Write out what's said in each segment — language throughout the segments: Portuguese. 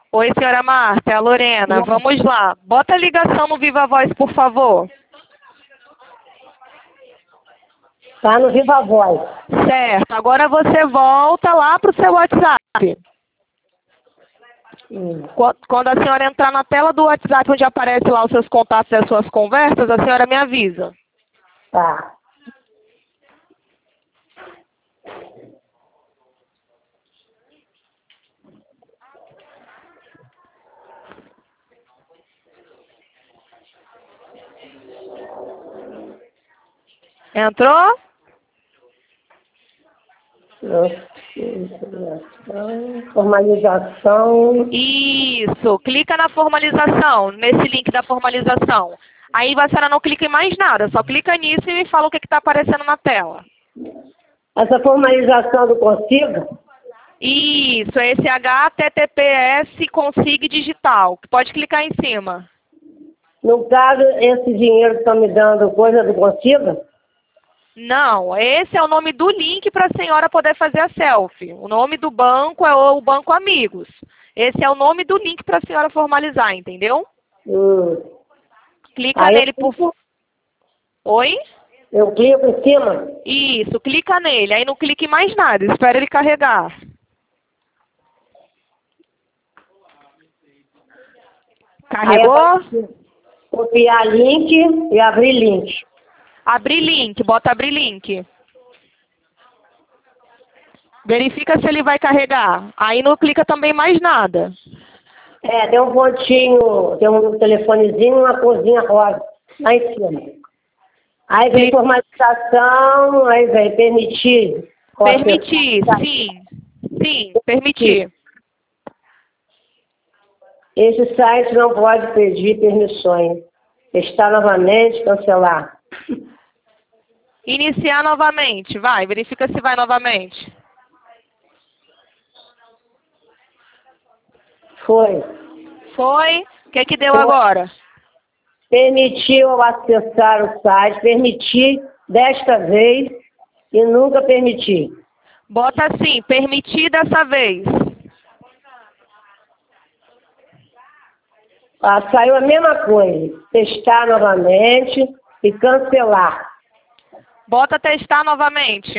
Oi, senhora Marta, é a Lorena. Vamos lá. Bota a ligação no Viva Voz, por favor. Tá no Viva Voz. Certo. Agora você volta lá pro seu WhatsApp. Quando a senhora entrar na tela do WhatsApp, onde aparece lá os seus contatos e as suas conversas, a senhora me avisa. Tá. Entrou? Formalização. Isso. Clica na formalização, nesse link da formalização. Aí a senhora não clica em mais nada, só clica nisso e me fala o que está aparecendo na tela. Essa formalização do Consigo? Isso, é esse HTTPS Consig Digital. Pode clicar em cima. No caso, esse dinheiro que estão me dando, coisa do Consigo? Não, esse é o nome do link para a senhora poder fazer a selfie. O nome do banco é o Banco Amigos. Esse é o nome do link para a senhora formalizar, entendeu? Clica Aí nele por... Oi? Eu clico em cima? Isso, clica nele. Aí não clique em mais nada, espera ele carregar. Carregou? Copiar link e abrir link. Abrir link, bota abrir link. Verifica se ele vai carregar. Aí não clica também mais nada. Tem um pontinho, tem um telefonezinho e uma cozinha rosa lá em cima. Aí vem formalização, aí vem permitir. Permitir, sim. Sim, permitir. Esse site não pode pedir permissões. Testar novamente, cancelar. Iniciar novamente, vai, verifica se vai novamente. Foi. Foi? O que deu agora? Permitiu acessar o site, permitir desta vez e nunca permitir. Bota assim, permitir dessa vez. Saiu a mesma coisa, testar novamente e cancelar. Bota testar novamente.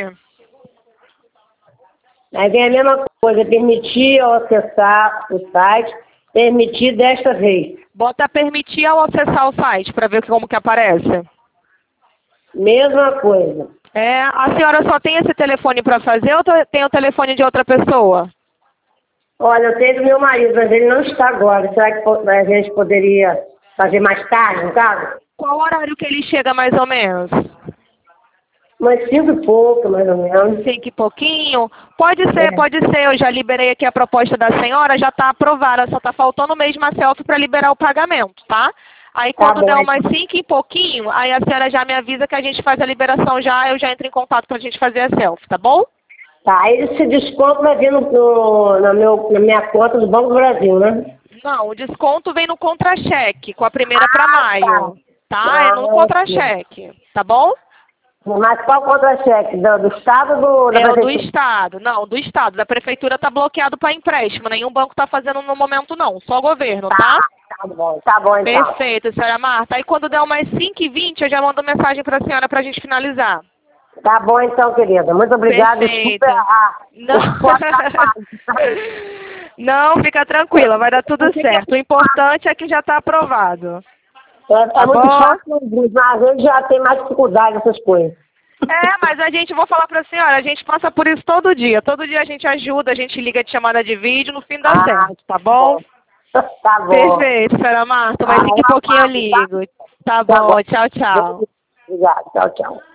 Aí vem a mesma coisa, permitir ao acessar o site, permitir desta vez. Bota permitir ao acessar o site, para ver como que aparece. Mesma coisa. A senhora só tem esse telefone para fazer ou tem o telefone de outra pessoa? Olha, eu tenho do meu marido, mas ele não está agora. Será que a gente poderia fazer mais tarde, no caso? Qual horário que ele chega, mais ou menos? Umas 5 e pouco, mais ou menos. 5 e pouquinho? Pode ser. Eu já liberei aqui a proposta da senhora, já está aprovada. Só está faltando mesmo a selfie para liberar o pagamento, tá? Aí quando der umas 5 e pouquinho, aí a senhora já me avisa que a gente faz a liberação já, eu já entro em contato para a gente fazer a selfie, tá bom? Tá, aí esse desconto vai vir na minha conta do Banco do Brasil, né? Não, o desconto vem no contra-cheque, com a primeira para maio. Tá? É no contra-cheque, tá bom? Mas qual contra-cheque? Do Estado ou da Prefeitura? Do Estado. Não, do Estado. Da Prefeitura está bloqueado para empréstimo. Nenhum banco está fazendo no momento, não. Só o governo, tá? Tá bom então. Perfeito, senhora Marta. Aí quando der umas 5h20, eu já mando mensagem para a senhora para a gente finalizar. Tá bom então, querida. Muito obrigada. Perfeito. Não, fica tranquila. Vai dar tudo certo. O importante é que já está aprovado. Tá muito chato, mas a gente já tem mais dificuldade nessas coisas. Mas a gente, vou falar pra senhora, a gente passa por isso todo dia. Todo dia a gente ajuda, a gente liga de chamada de vídeo, no fim dá certo, tá bom? Tá bom. Perfeito, senhora Marta, mas daqui a pouquinho eu ligo. Tá bom, tchau, tchau. Obrigada, tchau, tchau.